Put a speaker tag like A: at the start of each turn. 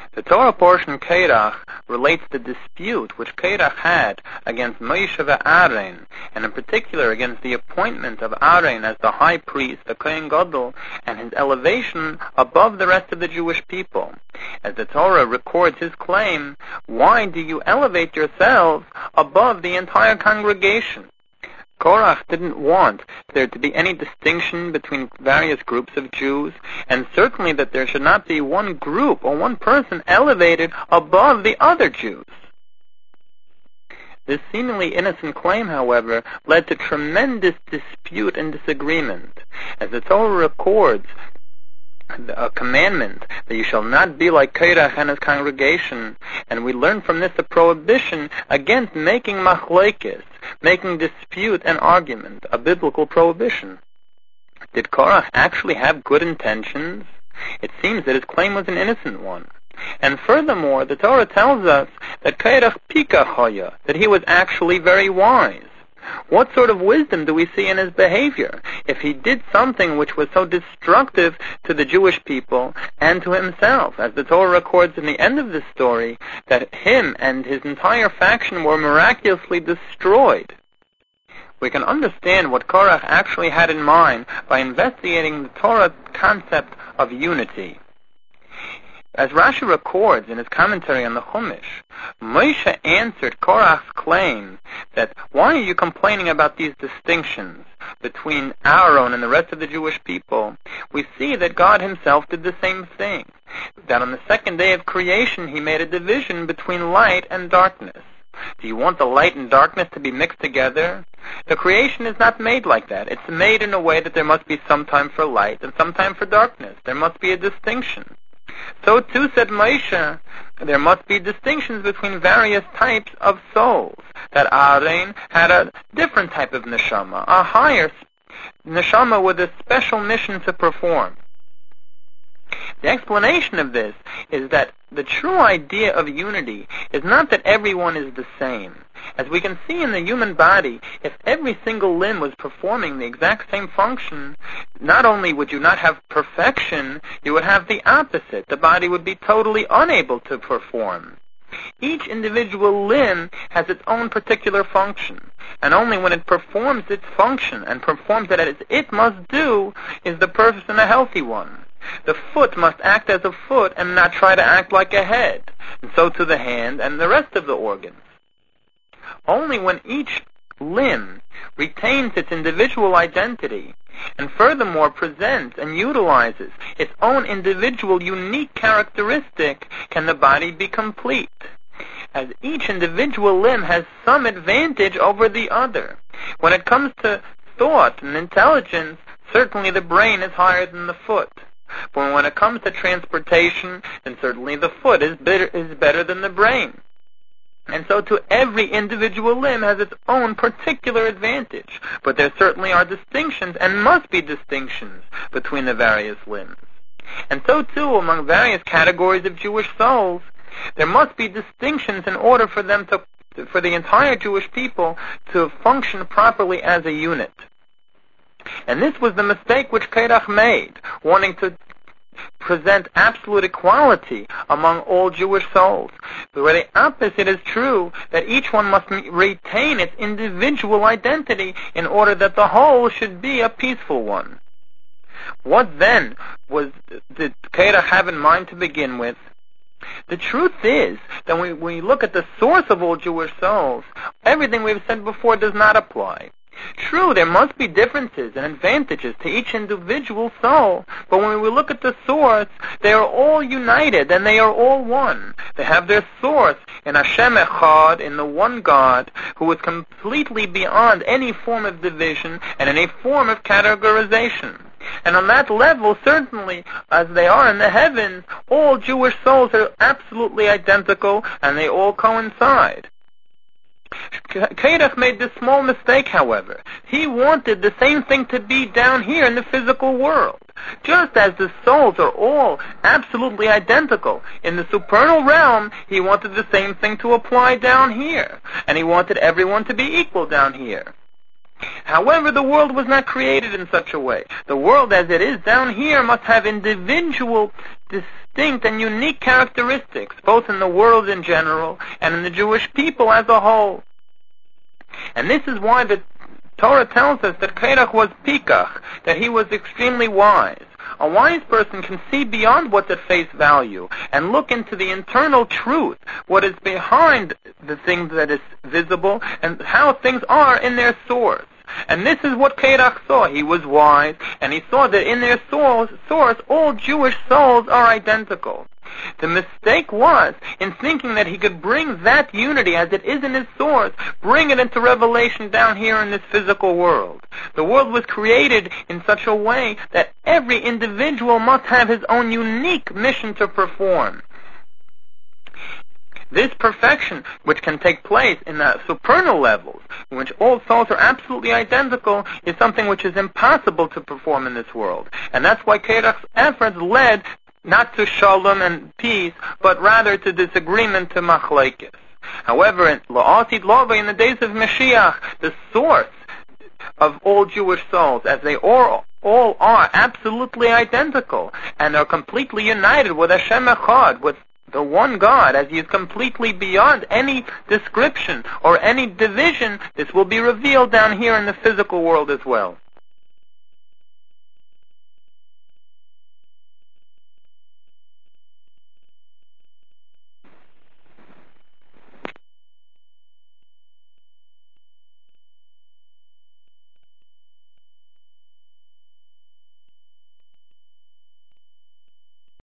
A: The Torah portion Korach relates the dispute which Korach had against Moshe Aaron, and in particular against the appointment of Aaron as the high priest, the Kohen Gadol, and his elevation above the rest of the Jewish people. As the Torah records his claim, why do you elevate yourselves above the entire congregation? Korach didn't want there to be any distinction between various groups of Jews, and certainly that there should not be one group or one person elevated above the other Jews. This seemingly innocent claim, however, led to tremendous dispute and disagreement. As the Torah records a commandment that you shall not be like Korach and his congregation, and we learn from this a prohibition against making machlokes, making dispute and argument, a biblical prohibition. Did Korach actually have good intentions? It seems that his claim was an innocent one. And furthermore, the Torah tells us that Korach pikach haya, that he was actually very wise. What sort of wisdom do we see in his behavior if he did something which was so destructive to the Jewish people and to himself? As the Torah records in the end of this story, that him and his entire faction were miraculously destroyed. We can understand what Korach actually had in mind by investigating the Torah concept of unity. As Rashi records in his commentary on the Chumash, Moshe answered Korach's claim that, why are you complaining about these distinctions between Aaron and the rest of the Jewish people? We see that God himself did the same thing, that on the second day of creation he made a division between light and darkness. Do you want the light and darkness to be mixed together? The creation is not made like that. It's made in a way that there must be some time for light and some time for darkness. There must be a distinction. So too, said Moshe, there must be distinctions between various types of souls. That Aaron had a different type of neshama, a higher neshama with a special mission to perform. The explanation of this is that the true idea of unity is not that everyone is the same. As we can see in the human body, if every single limb was performing the exact same function, not only would you not have perfection, you would have the opposite. The body would be totally unable to perform. Each individual limb has its own particular function, and only when it performs its function and performs it as it must do is the person a healthy one. The foot must act as a foot and not try to act like a head, and so to the hand and the rest of the organs. Only when each limb retains its individual identity and furthermore presents and utilizes its own individual unique characteristic can the body be complete. As each individual limb has some advantage over the other. When it comes to thought and intelligence, certainly the brain is higher than the foot. But when it comes to transportation, then certainly the foot is better than the brain. And so to every individual limb has its own particular advantage. But there certainly are distinctions, and must be distinctions, between the various limbs. And so too, among various categories of Jewish souls, there must be distinctions in order for them for the entire Jewish people to function properly as a unit. And this was the mistake which Korach made, wanting to present absolute equality among all Jewish souls. But where the opposite is true, that each one must retain its individual identity in order that the whole should be a peaceful one. What then did Korach have in mind to begin with? The truth is that when we look at the source of all Jewish souls, everything we've said before does not apply. True, there must be differences and advantages to each individual soul, but when we look at the source, they are all united and they are all one. They have their source in Hashem Echad, in the one God, who is completely beyond any form of division and any form of categorization. And on that level, certainly, as they are in the heavens, all Jewish souls are absolutely identical and they all coincide. Korach made this small mistake, however. He wanted the same thing to be down here in the physical world. Just as the souls are all absolutely identical in the supernal realm, he wanted the same thing to apply down here. And he wanted everyone to be equal down here. However, the world was not created in such a way. The world as it is down here must have individual, distinct and unique characteristics, both in the world in general and in the Jewish people as a whole. And this is why the Torah tells us that Korach was pikach, that he was extremely wise. A wise person can see beyond what's at face value and look into the internal truth, what is behind the thing that is visible, and how things are in their source. And this is what Korach saw. He was wise, and he saw that in their source, all Jewish souls are identical. The mistake was in thinking that he could bring that unity as it is in his source, bring it into revelation down here in this physical world. The world was created in such a way that every individual must have his own unique mission to perform. This perfection, which can take place in the supernal levels, in which all souls are absolutely identical, is something which is impossible to perform in this world. And that's why Korach's efforts led not to shalom and peace, but rather to disagreement, to machlekes. However, in La'atid Lava, in the days of Mashiach, the source of all Jewish souls, as they all are absolutely identical, and are completely united with Hashem Echad, with the one God, as He is completely beyond any description or any division, this will be revealed down here in the physical world as well.